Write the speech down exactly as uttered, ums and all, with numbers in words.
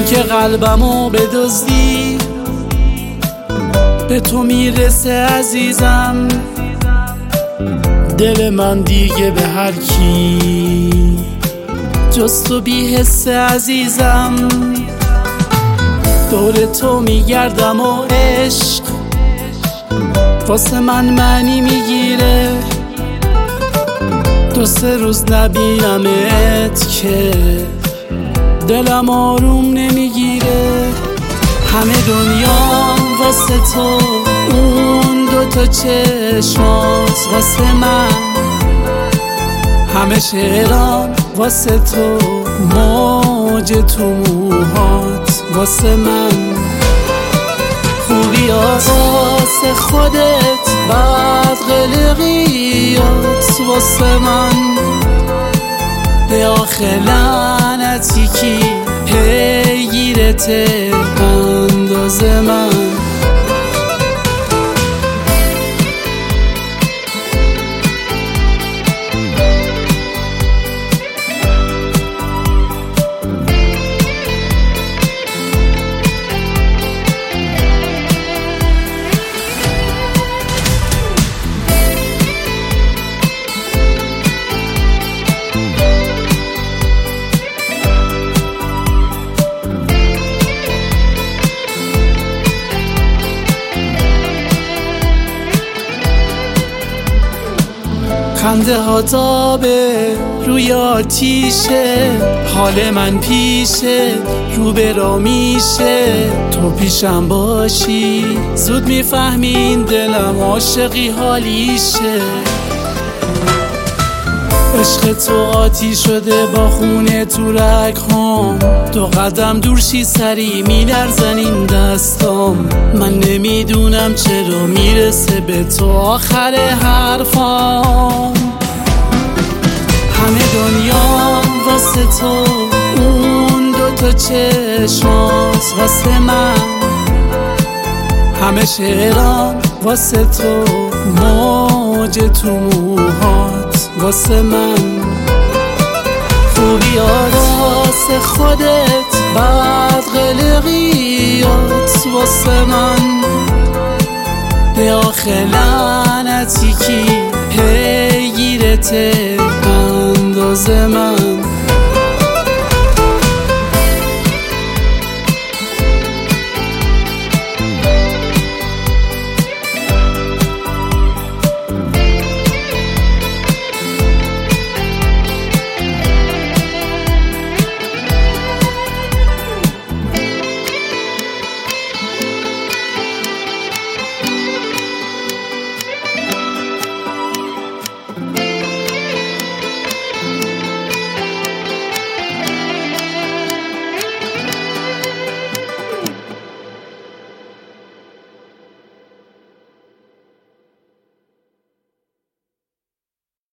که قلبمو بدزدی به تو میرسه عزیزم. دل من دیگه به هر کی جز تو بی حس عزیزم. دور تو میگردم و عشق واسه من معنی میگیره. دو سه روز نبینمت که دلم آروم نمیگیره. همه دنیا واسه تو، اون دوتا چشمات واسه من، همه شعرام واسه تو، موج تو موهات واسه من. خوبی واسه خودت، بعد قلقیات واسه من. به آخر لعنتی کی پیگیرته اندازه من. خنده ها تابه روی آتیشه، حال من پیشه رو به را میشه. تو پیشم باشی زود میفهمین دلم عاشقی حالیشه. عشق تو آتیش شده با خونه تو رگ هم. دو قدم دور شی سری میلرزن این دستام. من نمیدونم چرا میرسه به تو آخر حرفام. همه دنیا واسه تو، اون دوتا چشمات واسه من، همه شعرام واسه تو، موج تو موهات واسه من. خوبی واسه خودت، بعد قلقیات واسه من. به آخر لعنتی کی پیگیرته اندازه من.